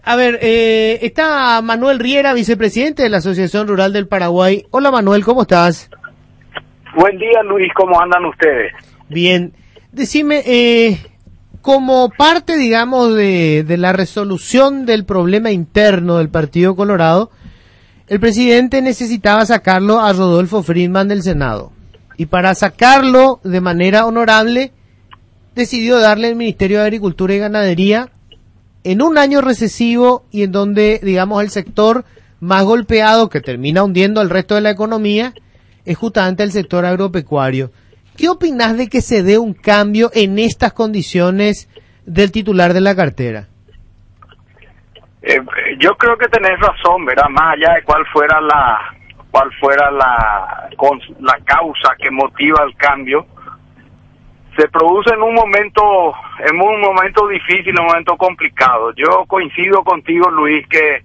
A ver, está Manuel Riera, vicepresidente de la Asociación Rural del Paraguay. Hola Manuel, ¿cómo estás? Buen día, Luis, ¿cómo andan ustedes? Bien. Decime, como parte, digamos, de la resolución del problema interno del Partido Colorado, el presidente necesitaba sacarlo a Rodolfo Friedman del Senado. Y para sacarlo de manera honorable, decidió darle el Ministerio de Agricultura y Ganadería en un año recesivo y en donde, digamos, el sector más golpeado, que termina hundiendo al resto de la economía, es justamente el sector agropecuario. ¿Qué opinás de que se dé un cambio en estas condiciones del titular de la cartera? Yo creo que tenés razón, ¿verdad? Más allá de cuál fuera la causa que motiva el cambio, se produce en un momento difícil, un momento complicado. Yo coincido contigo, Luis, que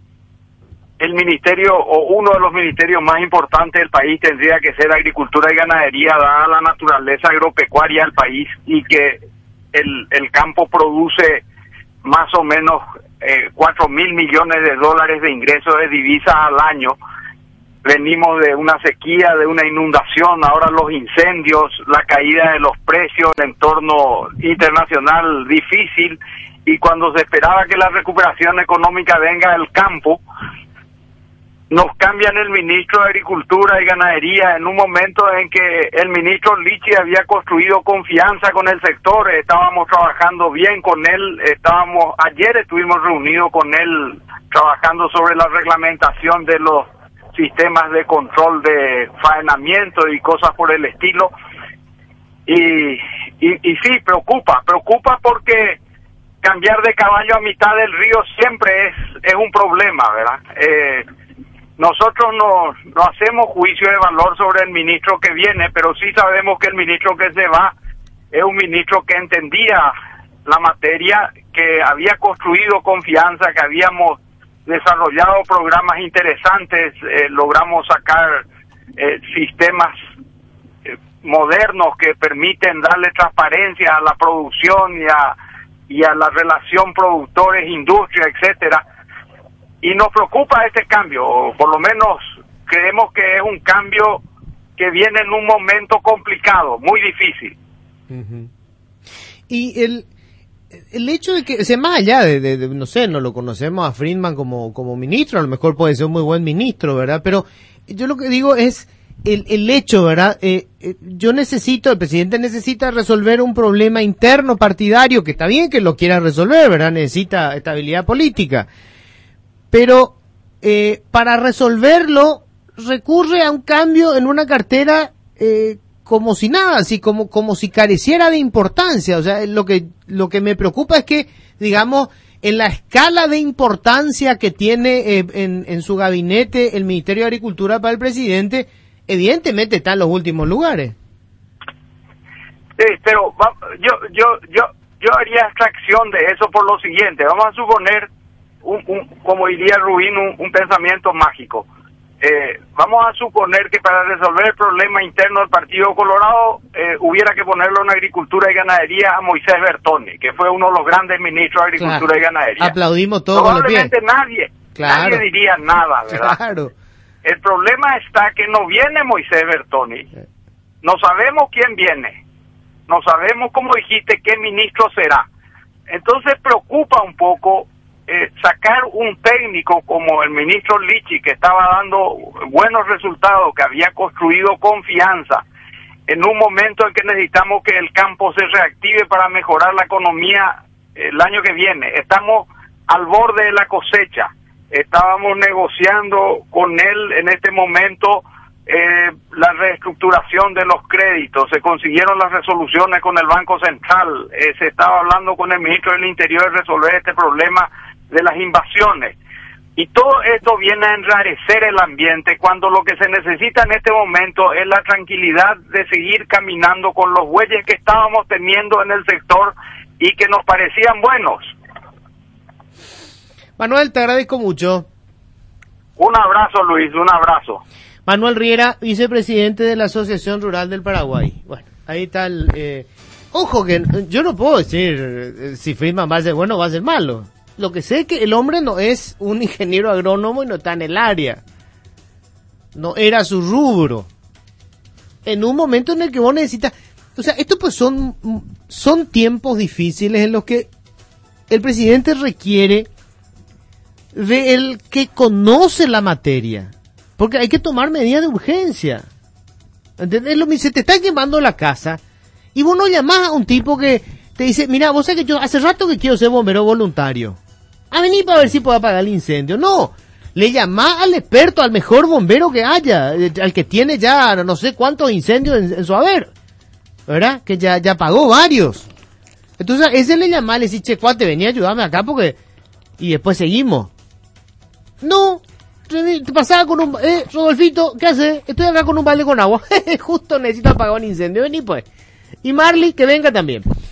el ministerio o uno de los ministerios más importantes del país tendría que ser Agricultura y Ganadería, dada la naturaleza agropecuaria del país y que el campo produce más o menos 4.000 millones de dólares de ingresos de divisas al año. Venimos de una sequía, de una inundación, ahora los incendios, la caída de los precios, el entorno internacional difícil, y cuando se esperaba que la recuperación económica venga del campo, nos cambian el ministro de Agricultura y Ganadería en un momento en que el ministro Lichi había construido confianza con el sector, estábamos trabajando bien con él, ayer estuvimos reunidos con él trabajando sobre la reglamentación de los sistemas de control de faenamiento y cosas por el estilo, y sí, preocupa porque cambiar de caballo a mitad del río siempre es un problema, ¿verdad? Nosotros no hacemos juicio de valor sobre el ministro que viene, pero sí sabemos que el ministro que se va es un ministro que entendía la materia, que había construido confianza, que habíamos desarrollado programas interesantes, logramos sacar sistemas modernos que permiten darle transparencia a la producción y a la relación productores-industria, etcétera. Y nos preocupa este cambio, o por lo menos creemos que es un cambio que viene en un momento complicado, muy difícil. Uh-huh. Y el hecho de que, o sea, más allá de no sé, no lo conocemos a Friedman como ministro, a lo mejor puede ser un muy buen ministro, ¿verdad? Pero yo lo que digo es el hecho, ¿verdad? El presidente necesita resolver un problema interno partidario, que está bien que lo quiera resolver, ¿verdad? Necesita estabilidad política. Pero para resolverlo recurre a un cambio en una cartera como si nada, así como si careciera de importancia. O sea, lo que me preocupa es que, digamos, en la escala de importancia que tiene en su gabinete el Ministerio de Agricultura para el presidente, evidentemente está en los últimos lugares. Sí, pero yo haría abstracción de eso por lo siguiente. Vamos a suponer como diría Rubín, un pensamiento mágico. Vamos a suponer que para resolver el problema interno del Partido Colorado hubiera que ponerlo en Agricultura y Ganadería a Moisés Bertoni, que fue uno de los grandes ministros de Agricultura, claro, y Ganadería. Aplaudimos todos con los pies. Probablemente nadie diría nada, ¿verdad? Claro. El problema está que no viene Moisés Bertoni. No sabemos quién viene. No sabemos, como dijiste, qué ministro será. Entonces preocupa un poco sacar un técnico como el ministro Lichi, que estaba dando buenos resultados, que había construido confianza, en un momento en que necesitamos que el campo se reactive para mejorar la economía el año que viene. Estamos al borde de la cosecha. Estábamos negociando con él en este momento la reestructuración de los créditos, se consiguieron las resoluciones con el Banco Central, se estaba hablando con el ministro del Interior de resolver este problema de las invasiones, y todo esto viene a enrarecer el ambiente cuando lo que se necesita en este momento es la tranquilidad de seguir caminando con los bueyes que estábamos teniendo en el sector y que nos parecían buenos. Manuel, te agradezco mucho. Un abrazo, Luis, un abrazo. Manuel Riera, vicepresidente de la Asociación Rural del Paraguay. Bueno, ahí está el... ojo que yo no puedo decir si Friedman va a ser bueno o va a ser malo. lo que sé es que el hombre no es un ingeniero agrónomo y no está en el área. No era su rubro. En un momento en el que vos necesitas... O sea, esto pues son tiempos difíciles en los que el presidente requiere de el que conoce la materia. Porque hay que tomar medidas de urgencia. ¿Entendés? Se te está quemando la casa y vos no llamás a un tipo que te dice, mira, vos sabés que yo hace rato que quiero ser bombero voluntario. A venir para ver si puedo apagar el incendio. No, le llamás al experto, al mejor bombero que haya, al que tiene ya no sé cuántos incendios en su haber, ¿verdad? Que ya pagó varios. Entonces a ese le llamás, le decís, che, cuate, vení a ayudarme acá porque... Y después seguimos. No, te pasaba con un... Rodolfito, ¿qué haces? Estoy acá con un balde con agua. Justo necesito apagar un incendio, vení pues. Y Marley, que venga también.